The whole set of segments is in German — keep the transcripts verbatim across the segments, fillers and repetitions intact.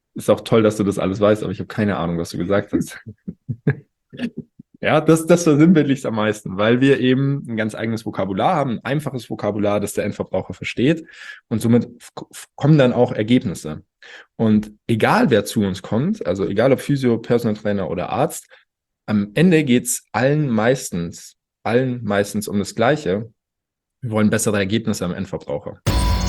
ist auch toll, dass du das alles weißt, aber ich habe keine Ahnung, was du gesagt hast. Ja, das, das versinnbildlicht am meisten, weil wir eben ein ganz eigenes Vokabular haben, ein einfaches Vokabular, das der Endverbraucher versteht und somit f- kommen dann auch Ergebnisse. Und egal, wer zu uns kommt, also egal ob Physio, Personal Trainer oder Arzt, am Ende geht's allen meistens, allen meistens um das Gleiche. Wir wollen bessere Ergebnisse am Endverbraucher.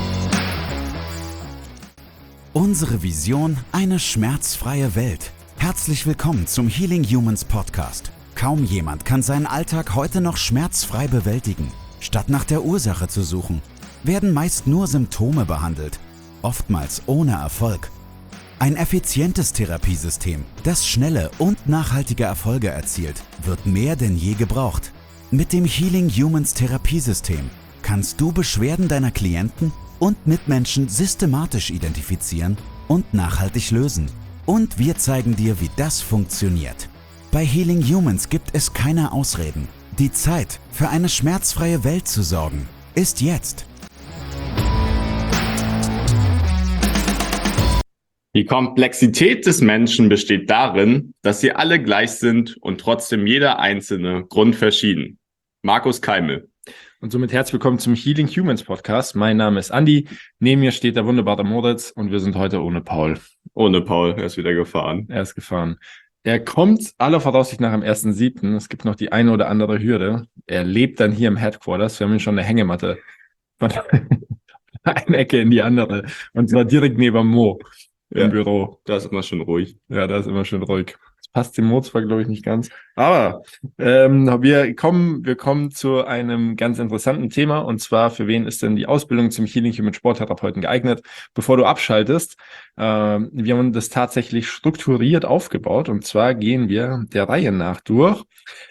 Unsere Vision: eine schmerzfreie Welt. Herzlich willkommen zum Healing Humans Podcast. Kaum jemand kann seinen Alltag heute noch schmerzfrei bewältigen. Statt nach der Ursache zu suchen, werden meist nur Symptome behandelt, oftmals ohne Erfolg. Ein effizientes Therapiesystem, das schnelle und nachhaltige Erfolge erzielt, wird mehr denn je gebraucht. Mit dem Healing Humans Therapiesystem kannst du Beschwerden deiner Klienten und Mitmenschen systematisch identifizieren und nachhaltig lösen. Und wir zeigen dir, wie das funktioniert. Bei Healing Humans gibt es keine Ausreden. Die Zeit, für eine schmerzfreie Welt zu sorgen, ist jetzt. Die Komplexität des Menschen besteht darin, dass sie alle gleich sind und trotzdem jeder einzelne grundverschieden. Markus Keimel. Und somit herzlich willkommen zum Healing Humans Podcast. Mein Name ist Andi, neben mir steht der wunderbare Moritz und wir sind heute ohne Paul. Ohne Paul, er ist wieder gefahren. Er ist gefahren. Er kommt aller Voraussicht nach am ersten siebten Es gibt noch die eine oder andere Hürde. Er lebt dann hier im Headquarters. Wir haben ihm schon eine Hängematte von einer Ecke in die andere. Und zwar direkt neben Mo im Ja, Büro. da ist immer schon ruhig. Ja, da ist immer schön ruhig. Das passt dem Mo zwar, glaube ich, nicht ganz. Aber ähm, wir kommen, wir kommen zu einem ganz interessanten Thema. Und zwar, für wen ist denn die Ausbildung zum Healing Human Sporttherapeuten geeignet? Bevor du abschaltest, ähm, wir haben das tatsächlich strukturiert aufgebaut. Und zwar gehen wir der Reihe nach durch.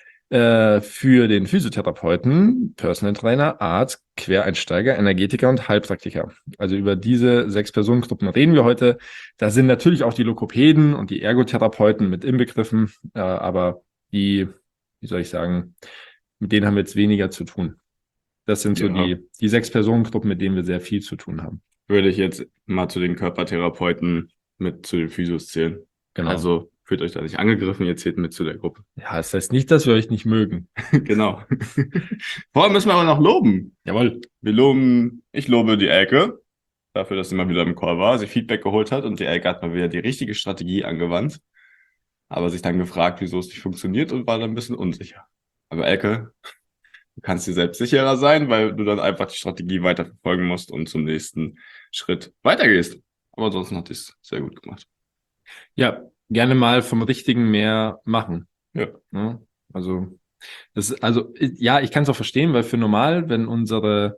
Äh, für den Physiotherapeuten, Personal Trainer, Arzt, Quereinsteiger, Energetiker und Heilpraktiker. Also über diese sechs Personengruppen reden wir heute. Da sind natürlich auch die Logopäden und die Ergotherapeuten mit inbegriffen, äh, aber die, wie soll ich sagen, mit denen haben wir jetzt weniger zu tun. Das sind so Ja. die, die sechs Personengruppen, mit denen wir sehr viel zu tun haben. Würde ich jetzt mal zu den Körpertherapeuten mit zu den Physios zählen. Genau. Also fühlt euch da nicht angegriffen, ihr zählt mit zu der Gruppe. Ja, das heißt nicht, dass wir euch nicht mögen. Genau. Vorher müssen wir aber noch loben. Jawohl. Wir loben, ich lobe die Elke dafür, dass sie mal wieder im Call war, sich Feedback geholt hat und die Elke hat mal wieder die richtige Strategie angewandt, aber sich dann gefragt, wieso es nicht funktioniert und war dann ein bisschen unsicher. Aber Elke, du kannst dir selbst sicherer sein, weil du dann einfach die Strategie weiterverfolgen musst und zum nächsten Schritt weitergehst. Aber ansonsten hat es sehr gut gemacht. Ja, gerne mal vom Richtigen mehr machen. Ja. Ja, also, das, also, ja, ich kann es auch verstehen, weil für normal, wenn unsere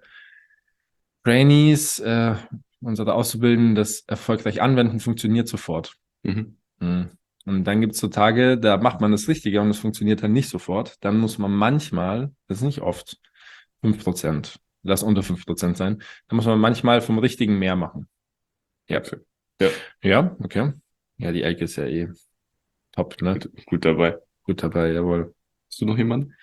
Trainees, äh, unsere Auszubildenden das erfolgreich anwenden, funktioniert sofort. Mhm. Mhm. Und dann gibt es so Tage, da macht man das Richtige und es funktioniert dann nicht sofort. Dann muss man manchmal, das ist nicht oft, fünf Prozent, lass unter fünf Prozent sein, dann muss man manchmal vom Richtigen mehr machen. Ja. Ja. Ja, okay. Ja, die Elke ist ja eh top, ne? Gut, gut dabei. Gut dabei, jawohl. Hast du noch jemanden?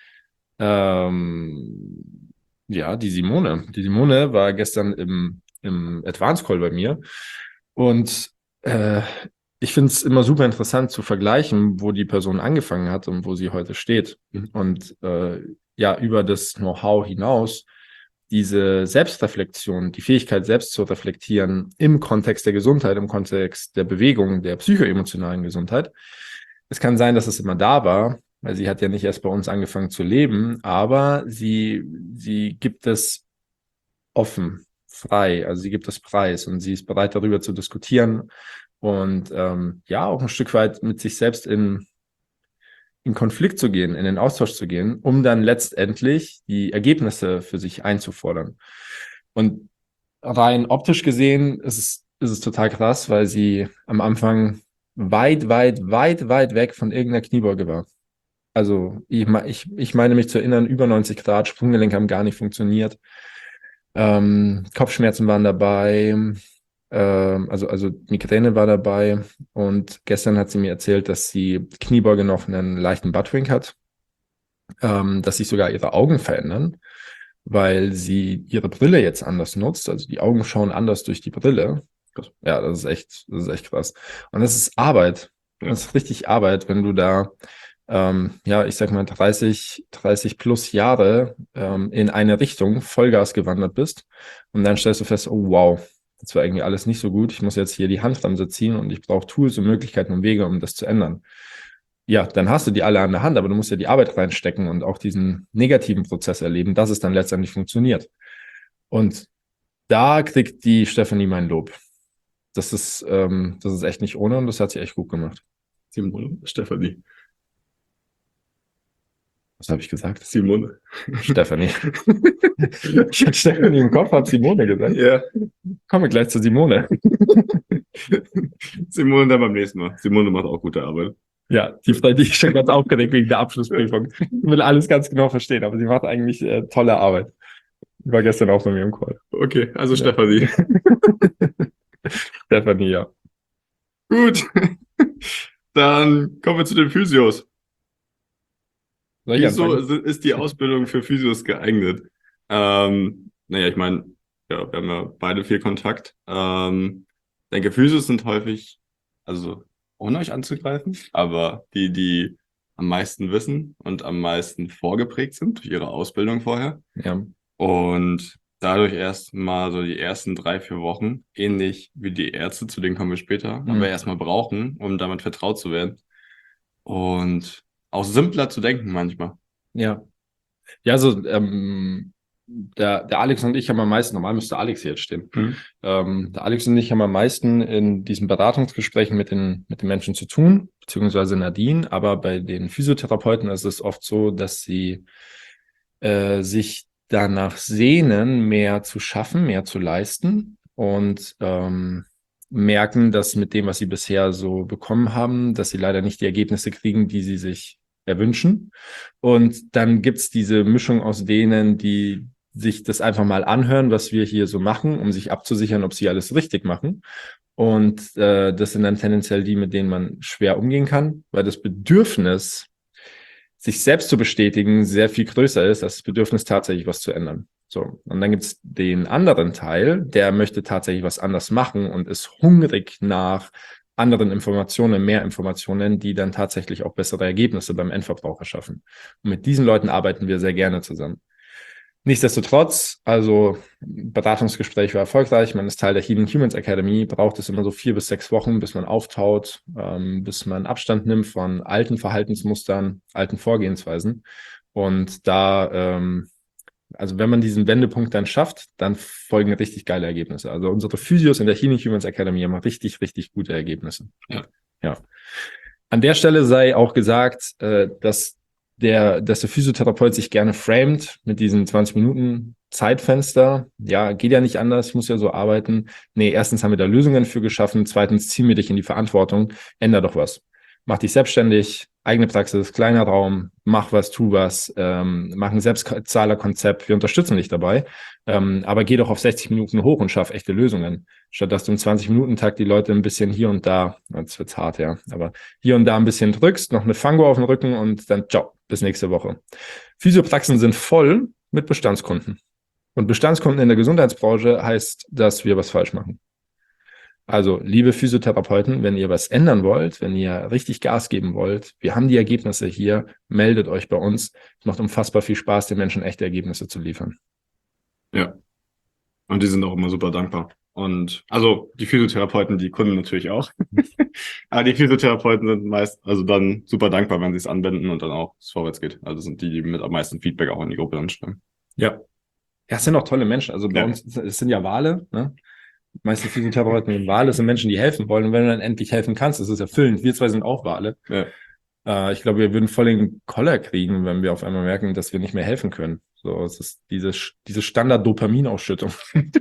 Ähm, ja, die Simone. Die Simone war gestern im, im Advanced Call bei mir und äh, ich finde es immer super interessant zu vergleichen, wo die Person angefangen hat und wo sie heute steht. Mhm. Und äh, ja, über das Know-how hinaus diese Selbstreflexion, die Fähigkeit, selbst zu reflektieren im Kontext der Gesundheit, im Kontext der Bewegung, der psychoemotionalen Gesundheit. Es kann sein, dass es immer da war, weil sie hat ja nicht erst bei uns angefangen zu leben, aber sie, sie gibt es offen, frei, also sie gibt es preis und sie ist bereit, darüber zu diskutieren und ähm, ja, auch ein Stück weit mit sich selbst in in Konflikt zu gehen, in den Austausch zu gehen, um dann letztendlich die Ergebnisse für sich einzufordern. Und rein optisch gesehen ist es, ist es total krass, weil sie am Anfang weit, weit, weit, weit weg von irgendeiner Kniebeuge war. Also ich, ich, ich meine mich zu erinnern, über neunzig Grad, Sprunggelenke haben gar nicht funktioniert. Ähm, Kopfschmerzen waren dabei, ähm, also, also Migräne war dabei. Und gestern hat sie mir erzählt, dass sie Kniebeuge noch einen leichten Buttwink hat, ähm, dass sich sogar ihre Augen verändern, weil sie ihre Brille jetzt anders nutzt. Also die Augen schauen anders durch die Brille. Krass. Ja, das ist echt, das ist echt krass. Und das ist Arbeit. Ja. Das ist richtig Arbeit, wenn du da, ähm, ja, ich sag mal, dreißig, dreißig plus Jahre ähm, in eine Richtung Vollgas gewandert bist. Und dann stellst du fest, oh wow, das war irgendwie alles nicht so gut. Ich muss jetzt hier die Handbremse ziehen und ich brauche Tools und Möglichkeiten und Wege, um das zu ändern. Ja, dann hast du die alle an der Hand, aber du musst ja die Arbeit reinstecken und auch diesen negativen Prozess erleben, dass es dann letztendlich funktioniert. Und da kriegt die Stefanie mein Lob. Das ist, ähm, das ist echt nicht ohne und das hat sie echt gut gemacht. Simone, Stefanie. Was habe ich gesagt? Simone. Stefanie. Ich hatte Stefanie im Kopf, habe Simone gesagt. Ja. Kommen wir gleich zu Simone. Simone dann beim nächsten Mal. Simone macht auch gute Arbeit. Ja, die Frau, die ist schon ganz aufgeregt wegen der Abschlussprüfung. Ich will alles ganz genau verstehen, aber sie macht eigentlich äh, tolle Arbeit. Die war gestern auch bei mir im Call. Okay, also Ja. Stefanie. Stefanie, ja. Gut. Dann kommen wir zu den Physios. Soll ich Wieso anfangen? ist die Ausbildung für Physios geeignet? Ähm, naja, ich meine, ja, wir haben ja beide viel Kontakt. Ähm, ich denke, Physios sind häufig, also ohne euch anzugreifen, aber die, die am meisten wissen und am meisten vorgeprägt sind durch ihre Ausbildung vorher. Ja. Und dadurch erst mal so die ersten drei, vier Wochen, ähnlich wie die Ärzte, zu denen kommen wir später, Mhm. aber erstmal brauchen, um damit vertraut zu werden. Und auch simpler zu denken manchmal. Ja. Ja, also ähm, der, der Alex und ich haben am meisten, normal müsste Alex hier jetzt stehen. Mhm. Ähm, der Alex und ich haben am meisten in diesen Beratungsgesprächen mit den, mit den Menschen zu tun, beziehungsweise Nadine, aber bei den Physiotherapeuten ist es oft so, dass sie äh, sich danach sehnen, mehr zu schaffen, mehr zu leisten und ähm, merken, dass mit dem, was sie bisher so bekommen haben, dass sie leider nicht die Ergebnisse kriegen, die sie sich erwünschen. Und dann gibt's diese Mischung aus denen, die sich das einfach mal anhören, was wir hier so machen, um sich abzusichern, ob sie alles richtig machen. Und äh, das sind dann tendenziell die, mit denen man schwer umgehen kann, weil das Bedürfnis, sich selbst zu bestätigen, sehr viel größer ist, als das Bedürfnis, tatsächlich was zu ändern. So. Und dann gibt's den anderen Teil, der möchte tatsächlich was anders machen und ist hungrig nach anderen Informationen, mehr Informationen, die dann tatsächlich auch bessere Ergebnisse beim Endverbraucher schaffen. Und mit diesen Leuten arbeiten wir sehr gerne zusammen. Nichtsdestotrotz, also Beratungsgespräch war erfolgreich, man ist Teil der Healing Humans Academy, braucht es immer so vier bis sechs Wochen, bis man auftaut, ähm, bis man Abstand nimmt von alten Verhaltensmustern, alten Vorgehensweisen. Und da, ähm, also wenn man diesen Wendepunkt dann schafft, dann folgen richtig geile Ergebnisse. Also unsere Physios in der Healing Humans Academy haben richtig, richtig gute Ergebnisse. Ja. Ja. An der Stelle sei auch gesagt, äh, dass der, dass der Physiotherapeut sich gerne framet mit diesen zwanzig Minuten Zeitfenster. Ja, geht ja nicht anders, ich muss ja so arbeiten. Nee, erstens haben wir da Lösungen für geschaffen. Zweitens ziehen wir dich in die Verantwortung. Änder doch was. Mach dich selbstständig, eigene Praxis, kleiner Raum, mach was, tu was, ähm, mach ein Selbstzahlerkonzept, wir unterstützen dich dabei, ähm, aber geh doch auf sechzig Minuten hoch und schaff echte Lösungen, statt dass du im zwanzig-Minuten-Takt die Leute ein bisschen hier und da, jetzt wird's hart, ja, aber hier und da ein bisschen drückst, noch eine Fango auf den Rücken und dann ciao, bis nächste Woche. Physiopraxen sind voll mit Bestandskunden. Und Bestandskunden in der Gesundheitsbranche heißt, dass wir was falsch machen. Also, liebe Physiotherapeuten, wenn ihr was ändern wollt, wenn ihr richtig Gas geben wollt, wir haben die Ergebnisse hier, meldet euch bei uns. Es macht unfassbar viel Spaß, den Menschen echte Ergebnisse zu liefern. Ja. Und die sind auch immer super dankbar. Und also die Physiotherapeuten, die Kunden natürlich auch. Aber die Physiotherapeuten sind meist, also dann super dankbar, wenn sie es anwenden und dann auch es vorwärts geht. Also sind die, die mit am meisten Feedback auch in die Gruppe anschreiben. Ja. Ja, es sind auch tolle Menschen. Also bei Ja. uns, es sind ja Wale, ne? Die meisten Physiotherapeuten sind Wale, sind Menschen, die helfen wollen. Und wenn du dann endlich helfen kannst, das ist erfüllend. Wir zwei sind auch Wale. Ja. Äh, ich glaube, wir würden voll den Koller kriegen, wenn wir auf einmal merken, dass wir nicht mehr helfen können. So, es ist diese, diese Standard-Dopaminausschüttung.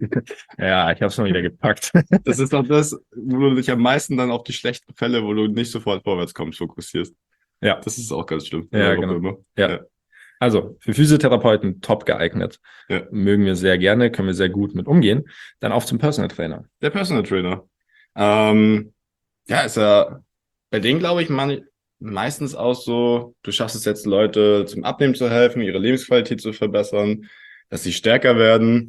Ja, ich habe es mal wieder gepackt. Das ist doch das, wo du dich am meisten dann auf die schlechten Fälle, wo du nicht sofort vorwärts kommst, fokussierst. Ja. Das ist auch ganz schlimm. Ja, In der genau. Gruppe Ja. Ja. Also, für Physiotherapeuten top geeignet. Ja. Mögen wir sehr gerne, können wir sehr gut mit umgehen. Dann auf zum Personal Trainer. Der Personal Trainer. Ähm, ja, ist ja bei denen, glaube ich, man, meistens auch so, du schaffst es jetzt, Leute zum Abnehmen zu helfen, ihre Lebensqualität zu verbessern, dass sie stärker werden.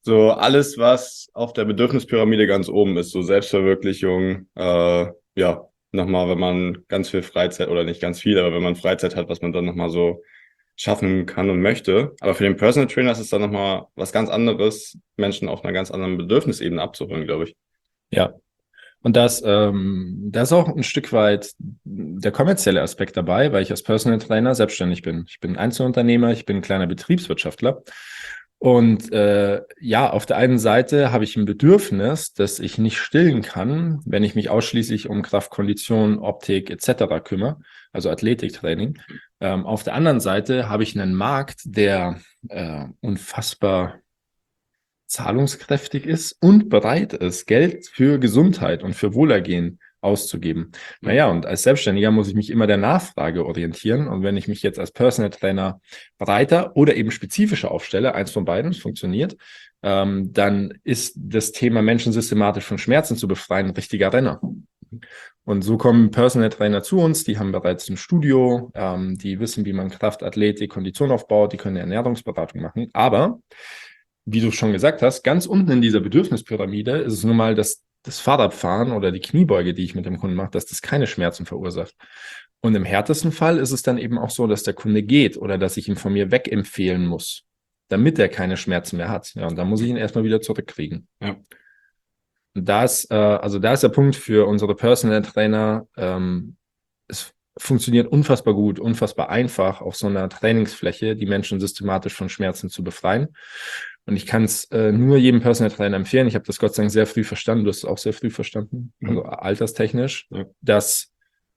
So alles, was auf der Bedürfnispyramide ganz oben ist, so Selbstverwirklichung, äh, ja, nochmal, wenn man ganz viel Freizeit, oder nicht ganz viel, aber wenn man Freizeit hat, was man dann nochmal so schaffen kann und möchte. Aber für den Personal Trainer ist es dann nochmal was ganz anderes, Menschen auf einer ganz anderen Bedürfnisebene abzuholen, glaube ich. Ja. Und das, ähm, da ist auch ein Stück weit der kommerzielle Aspekt dabei, weil ich als Personal Trainer selbstständig bin. Ich bin Einzelunternehmer, ich bin ein kleiner Betriebswirtschaftler. Und äh, ja, auf der einen Seite habe ich ein Bedürfnis, das ich nicht stillen kann, wenn ich mich ausschließlich um Kraft, Kondition, Optik et cetera kümmere, also Athletiktraining. Ähm, auf der anderen Seite habe ich einen Markt, der äh, unfassbar zahlungskräftig ist und bereit ist, Geld für Gesundheit und für Wohlergehen auszugeben. Naja, und als Selbstständiger muss ich mich immer der Nachfrage orientieren. Und wenn ich mich jetzt als Personal Trainer breiter oder eben spezifischer aufstelle, eins von beiden, es funktioniert, ähm, dann ist das Thema Menschen systematisch von Schmerzen zu befreien ein richtiger Renner. Und so kommen Personal Trainer zu uns, die haben bereits ein Studio, ähm, die wissen, wie man Kraft, Athletik, Kondition aufbaut, die können eine Ernährungsberatung machen. Aber wie du schon gesagt hast, ganz unten in dieser Bedürfnispyramide ist es nun mal das, das Fahrradfahren oder die Kniebeuge, die ich mit dem Kunden mache, dass das keine Schmerzen verursacht. Und im härtesten Fall ist es dann eben auch so, dass der Kunde geht oder dass ich ihn von mir wegempfehlen muss, damit er keine Schmerzen mehr hat. Ja, und dann muss ich ihn erstmal wieder zurückkriegen. Ja. Und da ist, äh, also da ist der Punkt für unsere Personal Trainer, ähm, es funktioniert unfassbar gut, unfassbar einfach auf so einer Trainingsfläche, die Menschen systematisch von Schmerzen zu befreien. Und ich kann es äh, nur jedem Personal Trainer empfehlen. Ich habe das Gott sei Dank sehr früh verstanden. Du hast es auch sehr früh verstanden, also mhm. alterstechnisch, ja. dass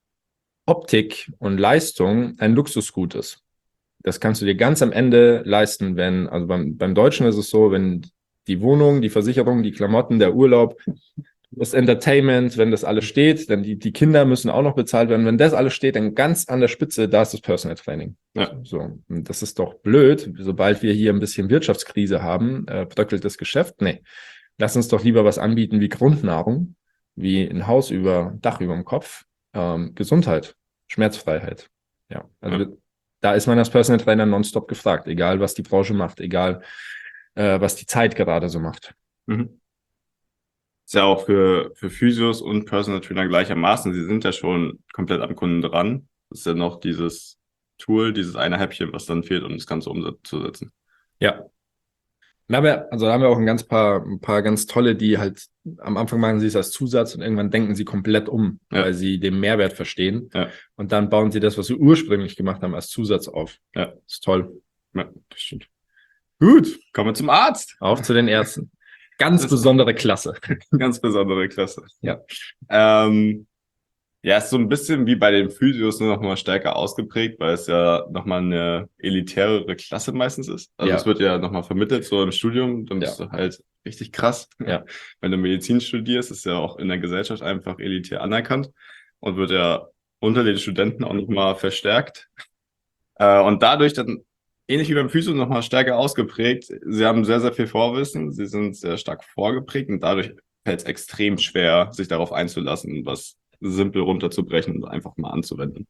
Optik und Leistung ein Luxusgut ist. Das kannst du dir ganz am Ende leisten, wenn, also beim, beim Deutschen ist es so, wenn die Wohnung, die Versicherung, die Klamotten, der Urlaub, das Entertainment, wenn das alles steht, dann die, die Kinder müssen auch noch bezahlt werden. Wenn das alles steht, dann ganz an der Spitze, da ist das Personal Training. Ja. So, und das ist doch blöd. Sobald wir hier ein bisschen Wirtschaftskrise haben, äh, bröckelt das Geschäft. Nee, lass uns doch lieber was anbieten wie Grundnahrung, wie ein Haus über, Dach über dem Kopf, ähm, Gesundheit, Schmerzfreiheit. Ja, also ja. da ist man als Personal Trainer nonstop gefragt, egal was die Branche macht, egal äh, was die Zeit gerade so macht. Mhm. Ist ja auch für, für Physios und Personal Trainer gleichermaßen. Sie sind ja schon komplett am Kunden dran. Das ist ja noch dieses Tool, dieses eine Häppchen, was dann fehlt, um das Ganze umzusetzen. Ja. Da haben wir, also da haben wir auch ein ganz paar, ein paar ganz tolle, die halt am Anfang machen sie es als Zusatz und irgendwann denken sie komplett um, ja. weil sie den Mehrwert verstehen. Ja. Und dann bauen sie das, was sie ursprünglich gemacht haben, als Zusatz auf. Ja, das ist toll. Ja, das stimmt. Gut, kommen wir zum Arzt. Auf zu den Ärzten. Ganz das besondere Klasse. Ganz besondere Klasse. Ja. Ähm, ja, ist so ein bisschen wie bei den Physios nur noch mal stärker ausgeprägt, weil es ja noch mal eine elitärere Klasse meistens ist. Also ja. es wird ja noch mal vermittelt, so im Studium, dann bist ja. du halt richtig krass. Ja. Wenn du Medizin studierst, ist ja auch in der Gesellschaft einfach elitär anerkannt und wird ja unter den Studenten auch noch mal verstärkt. Äh, und dadurch dann ähnlich wie beim Physio noch mal stärker ausgeprägt. Sie haben sehr, sehr viel Vorwissen. Sie sind sehr stark vorgeprägt und dadurch fällt es extrem schwer, sich darauf einzulassen, was simpel runterzubrechen und einfach mal anzuwenden.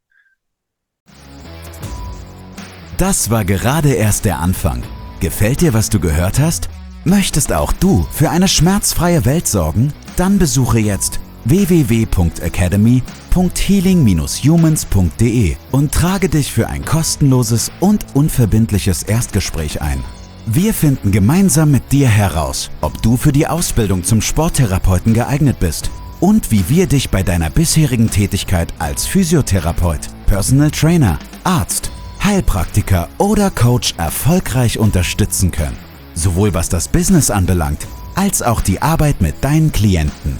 Das war gerade erst der Anfang. Gefällt dir, was du gehört hast? Möchtest auch du für eine schmerzfreie Welt sorgen? Dann besuche jetzt w w w punkt academy punkt healing dash humans punkt d e und trage dich für ein kostenloses und unverbindliches Erstgespräch ein. Wir finden gemeinsam mit dir heraus, ob du für die Ausbildung zum Sporttherapeuten geeignet bist und wie wir dich bei deiner bisherigen Tätigkeit als Physiotherapeut, Personal Trainer, Arzt, Heilpraktiker oder Coach erfolgreich unterstützen können. Sowohl was das Business anbelangt, als auch die Arbeit mit deinen Klienten.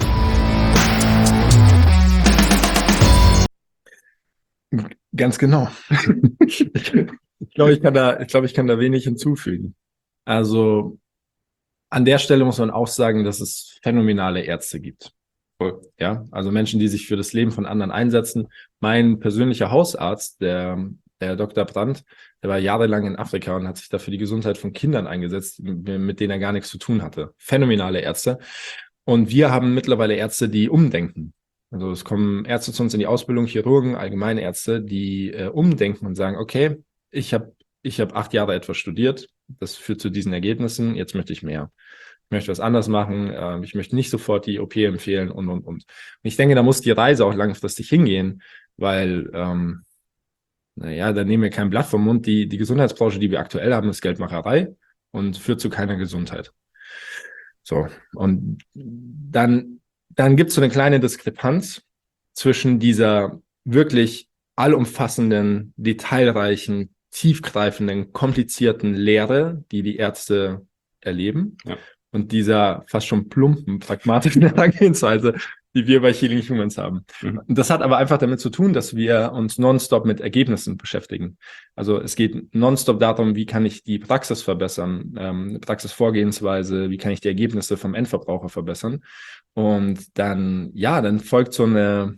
Ganz genau. ich glaube, ich kann da, ich glaube, ich kann da wenig hinzufügen. Also an der Stelle muss man auch sagen, dass es phänomenale Ärzte gibt. Ja, also Menschen, die sich für das Leben von anderen einsetzen. Mein persönlicher Hausarzt, der, der Doktor Brandt, der war jahrelang in Afrika und hat sich da für die Gesundheit von Kindern eingesetzt, mit denen er gar nichts zu tun hatte. Phänomenale Ärzte. Und wir haben mittlerweile Ärzte, die umdenken. Also es kommen Ärzte zu uns in die Ausbildung, Chirurgen, allgemeine Ärzte, die äh, umdenken und sagen, okay, ich habe ich hab acht Jahre etwas studiert, das führt zu diesen Ergebnissen, jetzt möchte ich mehr. Ich möchte was anders machen, äh, ich möchte nicht sofort die O P empfehlen und, und, und. Und ich denke, da muss die Reise auch langfristig hingehen, weil, ähm, naja, da nehmen wir kein Blatt vom Mund. Die, die Gesundheitsbranche, die wir aktuell haben, ist Geldmacherei und führt zu keiner Gesundheit. So, und dann, dann gibt es so eine kleine Diskrepanz zwischen dieser wirklich allumfassenden, detailreichen, tiefgreifenden, komplizierten Lehre, die die Ärzte erleben, ja, und dieser fast schon plumpen, pragmatischen Herangehensweise, die wir bei Healing Humans haben. Mhm. Und das hat aber einfach damit zu tun, dass wir uns nonstop mit Ergebnissen beschäftigen. Also es geht nonstop darum, wie kann ich die Praxis verbessern, ähm, Praxisvorgehensweise, wie kann ich die Ergebnisse vom Endverbraucher verbessern. Und dann, ja, dann folgt so eine,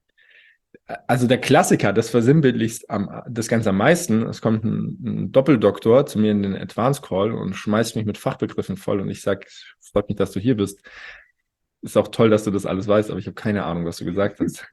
also der Klassiker, das versinnbildlichst am, das Ganze am meisten, es kommt ein, ein Doppeldoktor zu mir in den Advanced Call und schmeißt mich mit Fachbegriffen voll und ich sage, freut mich, dass du hier bist. Ist auch toll, dass du das alles weißt, aber ich habe keine Ahnung, was du gesagt hast.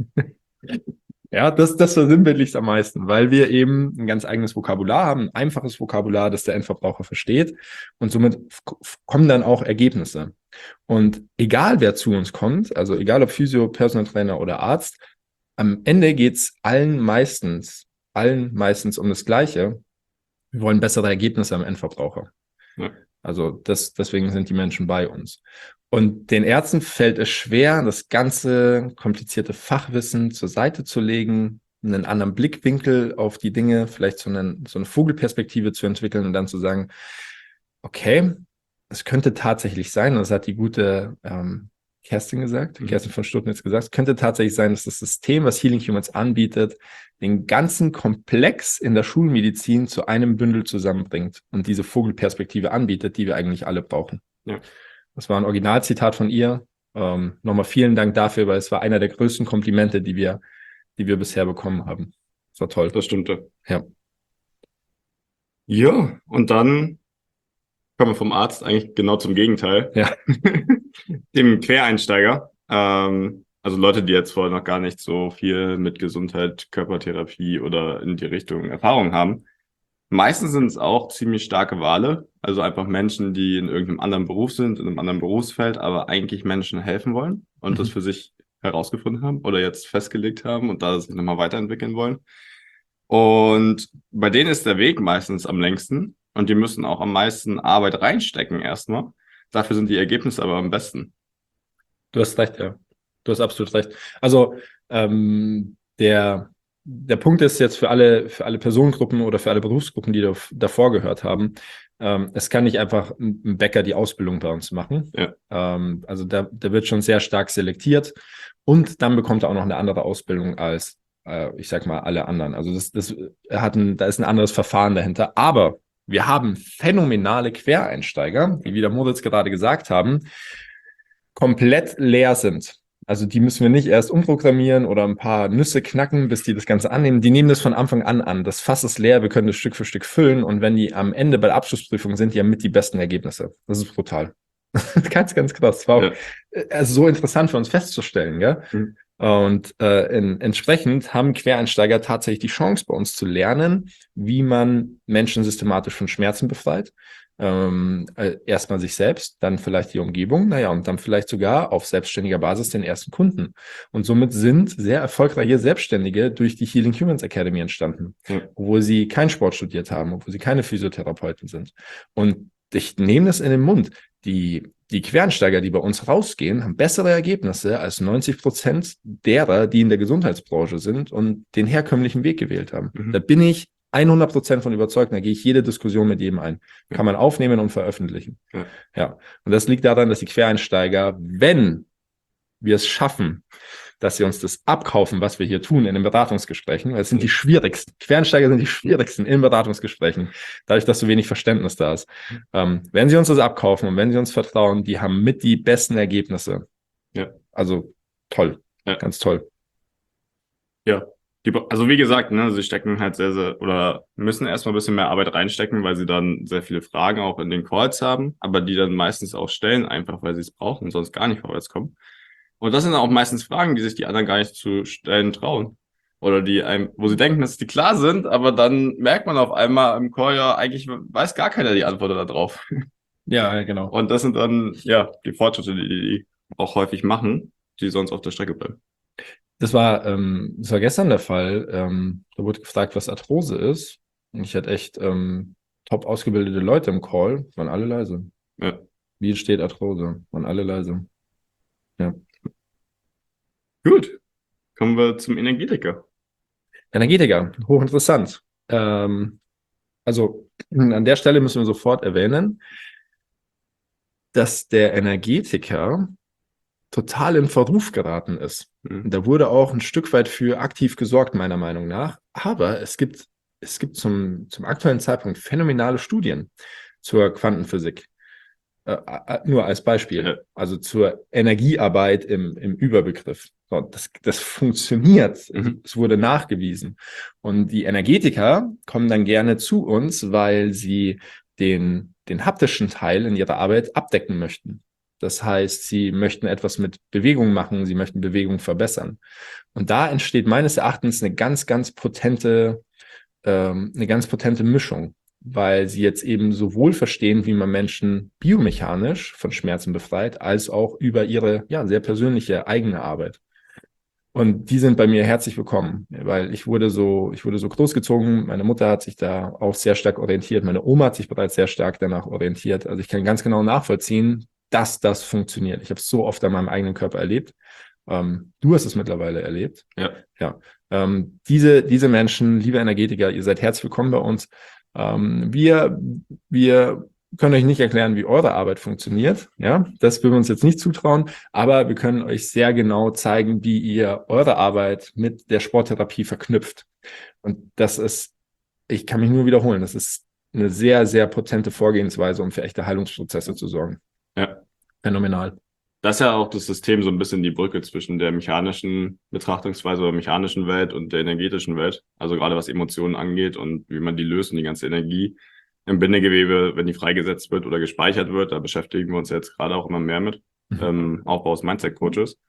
Ja, das, das versinnbildlichst am meisten, weil wir eben ein ganz eigenes Vokabular haben, ein einfaches Vokabular, das der Endverbraucher versteht und somit kommen dann auch Ergebnisse. Und egal, wer zu uns kommt, also egal ob Physio, Personal Trainer oder Arzt, am Ende geht's allen meistens, allen meistens um das Gleiche. Wir wollen bessere Ergebnisse am Endverbraucher. Ja. Also das, deswegen sind die Menschen bei uns. Und den Ärzten fällt es schwer, das ganze komplizierte Fachwissen zur Seite zu legen, einen anderen Blickwinkel auf die Dinge, vielleicht so eine, so eine Vogelperspektive zu entwickeln und dann zu sagen, okay, es könnte tatsächlich sein, das hat die gute ähm, Kerstin gesagt, mhm. Kerstin von Stuttnitz gesagt, es könnte tatsächlich sein, dass das System, was Healing Humans anbietet, den ganzen Komplex in der Schulmedizin zu einem Bündel zusammenbringt und diese Vogelperspektive anbietet, die wir eigentlich alle brauchen. Ja. Das war ein Originalzitat von ihr. Ähm, nochmal vielen Dank dafür, weil es war einer der größten Komplimente, die wir, die wir bisher bekommen haben. Das war toll. Das stimmte. Ja. Ja, und dann kommen wir vom Arzt eigentlich genau zum Gegenteil. Ja. Dem Quereinsteiger. Ähm, also Leute, die jetzt vorher noch gar nicht so viel mit Gesundheit, Körpertherapie oder in die Richtung Erfahrung haben. Meistens sind es auch ziemlich starke Wale, also einfach Menschen, die in irgendeinem anderen Beruf sind, in einem anderen Berufsfeld, aber eigentlich Menschen helfen wollen und mhm. das für sich herausgefunden haben oder jetzt festgelegt haben und da sich nochmal weiterentwickeln wollen. Und bei denen ist der Weg meistens am längsten und die müssen auch am meisten Arbeit reinstecken erstmal. Dafür sind die Ergebnisse aber am besten. Du hast recht, ja. Du hast absolut recht. Also ähm, der Der Punkt ist jetzt für alle, für alle Personengruppen oder für alle Berufsgruppen, die da, davor gehört haben, ähm, es kann nicht einfach ein Bäcker die Ausbildung bei uns machen. Ja. Ähm, also da, da wird schon sehr stark selektiert und dann bekommt er auch noch eine andere Ausbildung als, äh, ich sag mal, alle anderen. Also das, das hat ein, da ist ein anderes Verfahren dahinter. Aber wir haben phänomenale Quereinsteiger, die, wie der Moritz gerade gesagt haben, komplett leer sind. Also die müssen wir nicht erst umprogrammieren oder ein paar Nüsse knacken, bis die das Ganze annehmen. Die nehmen das von Anfang an an. Das Fass ist leer, wir können das Stück für Stück füllen. Und wenn die am Ende bei der Abschlussprüfung sind, die haben mit die besten Ergebnisse. Das ist brutal. ganz, ganz krass. Das war auch ja. also so interessant für uns festzustellen. Gell? Mhm. Und äh, in, entsprechend haben Quereinsteiger tatsächlich die Chance, bei uns zu lernen, wie man Menschen systematisch von Schmerzen befreit. Ähm, äh, erstmal sich selbst, dann vielleicht die Umgebung, naja, und dann vielleicht sogar auf selbstständiger Basis den ersten Kunden. Und somit sind sehr erfolgreiche Selbstständige durch die Healing Humans Academy entstanden, ja. obwohl sie keinen Sport studiert haben, obwohl sie keine Physiotherapeuten sind. Und ich nehme das in den Mund. Die, die Quereinsteiger, die bei uns rausgehen, haben bessere Ergebnisse als neunzig Prozent derer, die in der Gesundheitsbranche sind und den herkömmlichen Weg gewählt haben. Mhm. Da bin ich hundert Prozent von überzeugt, da gehe ich jede Diskussion mit jedem ein. Kann man aufnehmen und veröffentlichen. Ja. ja. Und das liegt daran, dass die Quereinsteiger, wenn wir es schaffen, dass sie uns das abkaufen, was wir hier tun in den Beratungsgesprächen, weil es sind die schwierigsten. Quereinsteiger sind die schwierigsten in Beratungsgesprächen, dadurch, dass so wenig Verständnis da ist. Ähm, wenn sie uns das abkaufen und wenn sie uns vertrauen, die haben mit die besten Ergebnisse. Ja. Also toll. Ja. Ganz toll. Ja. Also wie gesagt, ne, sie stecken halt sehr, sehr, oder müssen erstmal ein bisschen mehr Arbeit reinstecken, weil sie dann sehr viele Fragen auch in den Calls haben, aber die dann meistens auch stellen, einfach weil sie es brauchen und sonst gar nicht vorwärts kommen. Und das sind auch meistens Fragen, die sich die anderen gar nicht zu stellen trauen. Oder die einem, wo sie denken, dass die klar sind, aber dann merkt man auf einmal im Call, ja, eigentlich weiß gar keiner die Antwort darauf. Ja, genau. Und das sind dann, ja, die Fortschritte, die die auch häufig machen, die sonst auf der Strecke bleiben. Das war, ähm, das war gestern der Fall. Ähm, da wurde gefragt, was Arthrose ist. Und ich hatte echt ähm, top ausgebildete Leute im Call, waren alle leise. Ja. Wie entsteht Arthrose? Waren alle leise. Ja. Gut. Kommen wir zum Energetiker. Energetiker, hochinteressant. Ähm, also an der Stelle müssen wir sofort erwähnen, dass der Energetiker total in Verruf geraten ist. Mhm. Da wurde auch ein Stück weit für aktiv gesorgt, meiner Meinung nach. Aber es gibt, es gibt zum, zum aktuellen Zeitpunkt phänomenale Studien zur Quantenphysik. Äh, äh, nur als Beispiel. Ja. Also zur Energiearbeit im, im Überbegriff. So, das, das funktioniert. Mhm. Es wurde nachgewiesen. Und die Energetiker kommen dann gerne zu uns, weil sie den, den haptischen Teil in ihrer Arbeit abdecken möchten. Das heißt, sie möchten etwas mit Bewegung machen, sie möchten Bewegung verbessern. Und da entsteht meines Erachtens eine ganz, ganz potente, ähm, eine ganz potente Mischung, weil sie jetzt eben sowohl verstehen, wie man Menschen biomechanisch von Schmerzen befreit, als auch über ihre, ja, sehr persönliche eigene Arbeit. Und die sind bei mir herzlich willkommen, weil ich wurde so, ich wurde so großgezogen. Meine Mutter hat sich da auch sehr stark orientiert. Meine Oma hat sich bereits sehr stark danach orientiert. Also ich kann ganz genau nachvollziehen, dass das funktioniert. Ich habe es so oft an meinem eigenen Körper erlebt. Ähm, du hast es mittlerweile erlebt. Ja. Ja. Ähm, diese, diese Menschen, liebe Energetiker, ihr seid herzlich willkommen bei uns. Ähm, wir, wir können euch nicht erklären, wie eure Arbeit funktioniert. Ja, das würden wir uns jetzt nicht zutrauen, aber wir können euch sehr genau zeigen, wie ihr eure Arbeit mit der Sporttherapie verknüpft. Und das ist, ich kann mich nur wiederholen, das ist eine sehr, sehr potente Vorgehensweise, um für echte Heilungsprozesse zu sorgen. Ja. Phänomenal. Das ist ja auch das System so ein bisschen die Brücke zwischen der mechanischen Betrachtungsweise oder mechanischen Welt und der energetischen Welt. Also gerade was Emotionen angeht und wie man die löst und die ganze Energie im Bindegewebe, wenn die freigesetzt wird oder gespeichert wird, da beschäftigen wir uns jetzt gerade auch immer mehr mit, mhm. ähm, Aufbau aus Mindset-Coaches.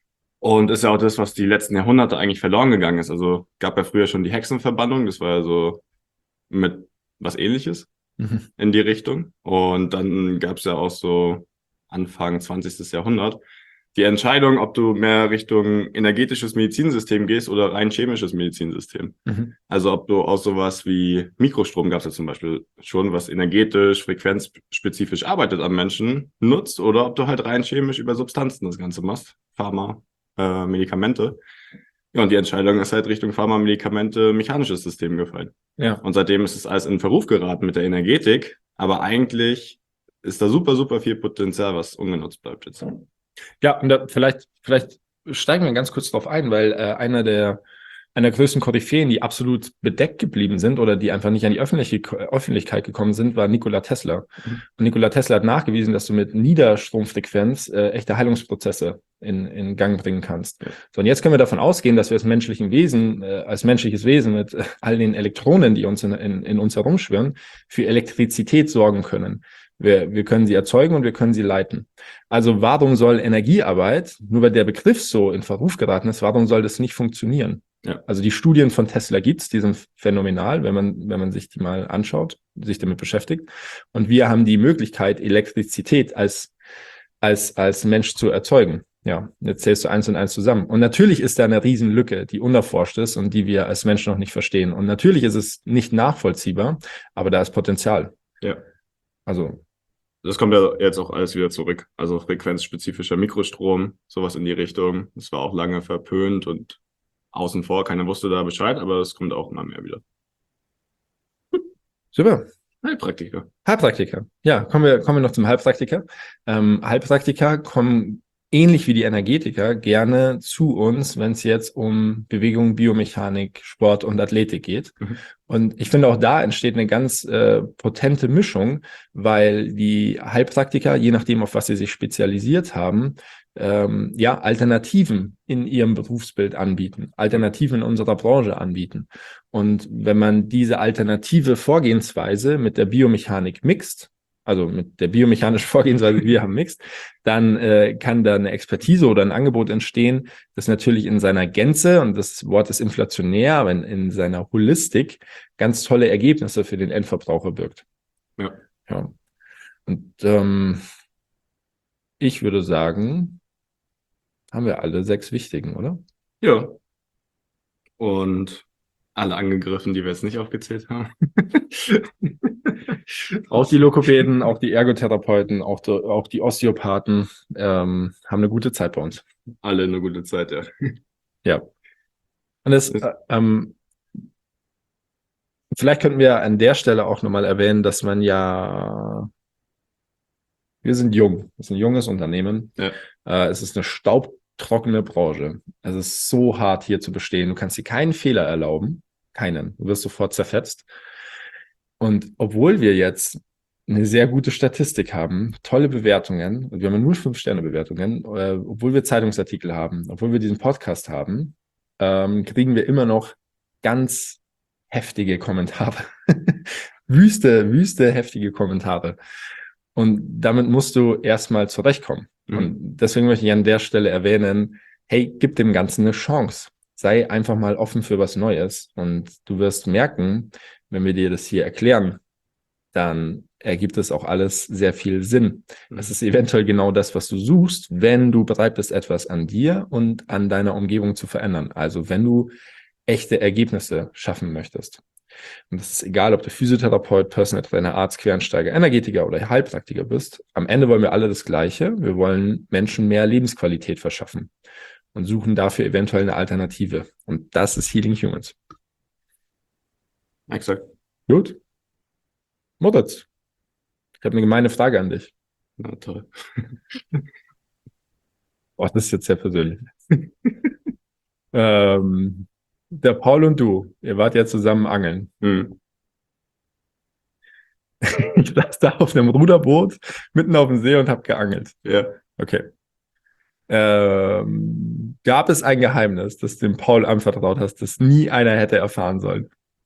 Und ist ja auch das, was die letzten Jahrhunderte eigentlich verloren gegangen ist. Also gab ja früher schon die Hexenverbannung, das war ja so mit was Ähnliches mhm. in die Richtung. Und dann gab es ja auch so Anfang zwanzigsten Jahrhundert die Entscheidung, ob du mehr Richtung energetisches Medizinsystem gehst oder rein chemisches Medizinsystem. Mhm. Also ob du aus sowas wie Mikrostrom, gab es ja zum Beispiel schon, was energetisch, frequenzspezifisch arbeitet am Menschen, nutzt, oder ob du halt rein chemisch über Substanzen das Ganze machst, Pharma, äh, Medikamente. Ja, und die Entscheidung ist halt Richtung Pharma, Medikamente, mechanisches System gefallen. Ja. Und seitdem ist es alles in Verruf geraten mit der Energetik, aber eigentlich ist da super, super viel Potenzial, was ungenutzt bleibt jetzt. Ja, und da vielleicht, vielleicht steigen wir ganz kurz drauf ein, weil äh, einer der, einer der größten Koryphäen, die absolut bedeckt geblieben sind oder die einfach nicht an die öffentliche, Öffentlichkeit gekommen sind, war Nikola Tesla. Mhm. Und Nikola Tesla hat nachgewiesen, dass du mit Niederstromfrequenz äh, echte Heilungsprozesse in, in Gang bringen kannst. So, und jetzt können wir davon ausgehen, dass wir als menschlichen Wesen, äh, als menschliches Wesen mit äh, all den Elektronen, die uns in, in, in uns herumschwirren, für Elektrizität sorgen können. Wir, wir können sie erzeugen und wir können sie leiten. Also warum soll Energiearbeit, nur weil der Begriff so in Verruf geraten ist, warum soll das nicht funktionieren? Ja. Also die Studien von Tesla gibt's, die sind phänomenal, wenn man, wenn man sich die mal anschaut, sich damit beschäftigt. Und wir haben die Möglichkeit, Elektrizität als, als, als Mensch zu erzeugen. Ja, jetzt zählst du eins und eins zusammen. Und natürlich ist da eine Riesenlücke, die unerforscht ist und die wir als Menschen noch nicht verstehen. Und natürlich ist es nicht nachvollziehbar, aber da ist Potenzial. Ja. Also, das kommt ja jetzt auch alles wieder zurück. Also frequenzspezifischer Mikrostrom, sowas in die Richtung. Das war auch lange verpönt und außen vor. Keiner wusste da Bescheid, aber es kommt auch immer mehr wieder. Super. Heilpraktiker. Heilpraktiker. Ja, kommen wir, kommen wir noch zum Heilpraktiker. Ähm, Heilpraktiker kommen ähnlich wie die Energetiker gerne zu uns, wenn es jetzt um Bewegung, Biomechanik, Sport und Athletik geht. Mhm. Und ich finde, auch da entsteht eine ganz äh, potente Mischung, weil die Heilpraktiker, je nachdem, auf was sie sich spezialisiert haben, ähm, ja, Alternativen in ihrem Berufsbild anbieten, Alternativen in unserer Branche anbieten. Und wenn man diese alternative Vorgehensweise mit der Biomechanik mixt, also mit der biomechanischen Vorgehensweise, wir haben Mixed, dann äh, kann da eine Expertise oder ein Angebot entstehen, das natürlich in seiner Gänze, und das Wort ist inflationär, aber in, in seiner Holistik ganz tolle Ergebnisse für den Endverbraucher birgt. Ja. Ja. Und ähm, ich würde sagen, haben wir alle sechs wichtigen, oder? Ja. Und alle angegriffen, die wir jetzt nicht aufgezählt haben. Auch die Lokopäden, auch die Ergotherapeuten, auch die, auch die Osteopathen ähm, haben eine gute Zeit bei uns. Alle eine gute Zeit, ja. Ja. Und das, äh, ähm, vielleicht könnten wir an der Stelle auch nochmal erwähnen, dass man ja, wir sind jung, es ist ein junges Unternehmen. Ja. Äh, es ist eine staubtrockene Branche. Es ist so hart, hier zu bestehen. Du kannst dir keinen Fehler erlauben. Keinen. Du wirst sofort zerfetzt. Und obwohl wir jetzt eine sehr gute Statistik haben, tolle Bewertungen, und wir haben nur Fünf-Sterne-Bewertungen, äh, obwohl wir Zeitungsartikel haben, obwohl wir diesen Podcast haben, ähm, kriegen wir immer noch ganz heftige Kommentare. wüste, wüste, heftige Kommentare. Und damit musst du erstmal zurechtkommen. Mhm. Und deswegen möchte ich an der Stelle erwähnen, hey, gib dem Ganzen eine Chance. Sei einfach mal offen für was Neues. Und du wirst merken, wenn wir dir das hier erklären, dann ergibt es auch alles sehr viel Sinn. Mhm. Es ist eventuell genau das, was du suchst, wenn du bereit bist, etwas an dir und an deiner Umgebung zu verändern. Also wenn du echte Ergebnisse schaffen möchtest. Und das ist egal, ob du Physiotherapeut, Personal Trainer, Arzt, Quereinsteiger, Energetiker oder Heilpraktiker bist. Am Ende wollen wir alle das Gleiche. Wir wollen Menschen mehr Lebensqualität verschaffen und suchen dafür eventuell eine Alternative. Und das ist Healing Humans. Exakt. Gut. Moritz, ich habe eine gemeine Frage an dich. Na toll. Oh, das ist jetzt sehr persönlich. ähm, der Paul und du, ihr wart ja zusammen angeln. Hm. Ich saß da auf einem Ruderboot mitten auf dem See und habe geangelt. Ja. Okay. Ähm, gab es ein Geheimnis, das dem Paul anvertraut hast, das nie einer hätte erfahren sollen?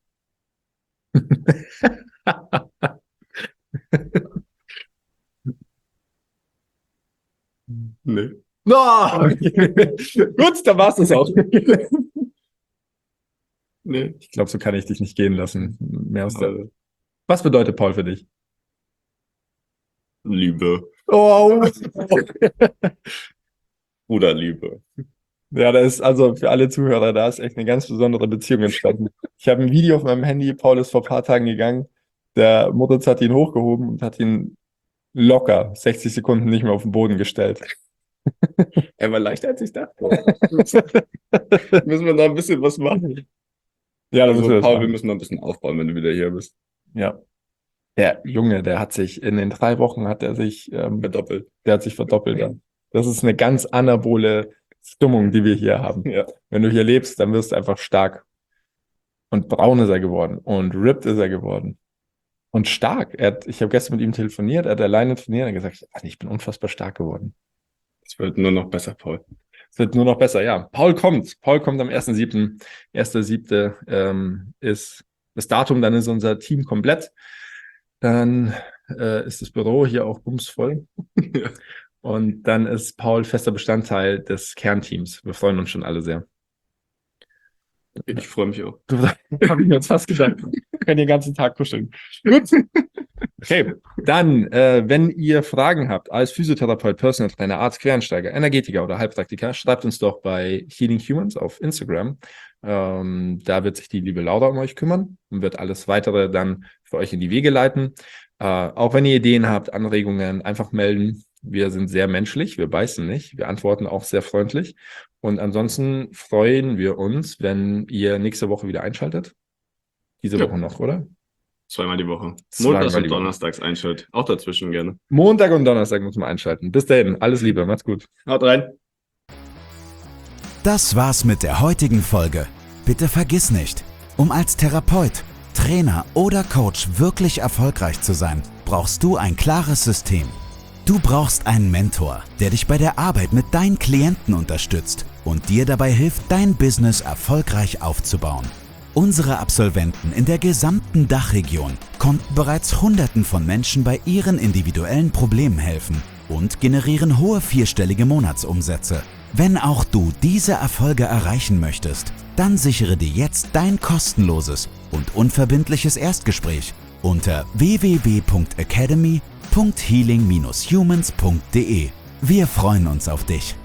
Nee. No! Gut, dann war's das auch. Nee. Ich glaube, so kann ich dich nicht gehen lassen. Mehr aus der... Was bedeutet Paul für dich? Liebe. Oh! Bruderliebe. Ja, da ist also für alle Zuhörer, da ist echt eine ganz besondere Beziehung entstanden. Ich habe ein Video auf meinem Handy, Paul ist vor ein paar Tagen gegangen, der Moritz hat ihn hochgehoben und hat ihn locker sechzig Sekunden nicht mehr auf den Boden gestellt. Er war leichter, als ich dachte. Müssen wir da ein bisschen was machen? Ja, also, wir Paul, wir müssen noch ein bisschen aufbauen, wenn du wieder hier bist. Ja. Der Junge, der hat sich in den drei Wochen hat er sich ähm, verdoppelt. Der hat sich verdoppelt. Ja. Das ist eine ganz anabole Stimmung, die wir hier haben. Ja. Wenn du hier lebst, dann wirst du einfach stark. Und braun ist er geworden. Und ripped ist er geworden. Und stark. Er hat, ich habe gestern mit ihm telefoniert, er hat alleine trainiert und gesagt, ach, ich bin unfassbar stark geworden. Es wird nur noch besser, Paul. Es wird nur noch besser, ja. Paul kommt. Paul kommt am ersten siebten erster siebte ähm, ist das Datum, dann ist unser Team komplett. Dann äh, ist das Büro hier auch bumsvoll. Ja. Und dann ist Paul fester Bestandteil des Kernteams. Wir freuen uns schon alle sehr. Ich freue mich auch. Habe ich mir jetzt fast gedacht. Wir können den ganzen Tag kuscheln. Gut. Okay, dann, äh, wenn ihr Fragen habt als Physiotherapeut, Personal Trainer, Arzt, Quereinsteiger, Energetiker oder Heilpraktiker, schreibt uns doch bei Healing Humans auf Instagram. Ähm, da wird sich die liebe Laura um euch kümmern und wird alles Weitere dann für euch in die Wege leiten. Äh, auch wenn ihr Ideen habt, Anregungen, einfach melden. Wir sind sehr menschlich, wir beißen nicht, wir antworten auch sehr freundlich. Und ansonsten freuen wir uns, wenn ihr nächste Woche wieder einschaltet. Diese ja. Woche noch, oder? Zweimal die Woche. Zweimal Montags und die Woche. Donnerstags einschalten. Auch dazwischen gerne. Montag und Donnerstag muss man einschalten. Bis dahin, alles Liebe, macht's gut. Haut rein. Das war's mit der heutigen Folge. Bitte vergiss nicht, um als Therapeut, Trainer oder Coach wirklich erfolgreich zu sein, brauchst du ein klares System. Du brauchst einen Mentor, der dich bei der Arbeit mit deinen Klienten unterstützt und dir dabei hilft, dein Business erfolgreich aufzubauen. Unsere Absolventen in der gesamten Dachregion konnten bereits Hunderten von Menschen bei ihren individuellen Problemen helfen und generieren hohe vierstellige Monatsumsätze. Wenn auch du diese Erfolge erreichen möchtest, dann sichere dir jetzt dein kostenloses und unverbindliches Erstgespräch unter w w w punkt academy punkt healing dash humans punkt de. Wir freuen uns auf dich.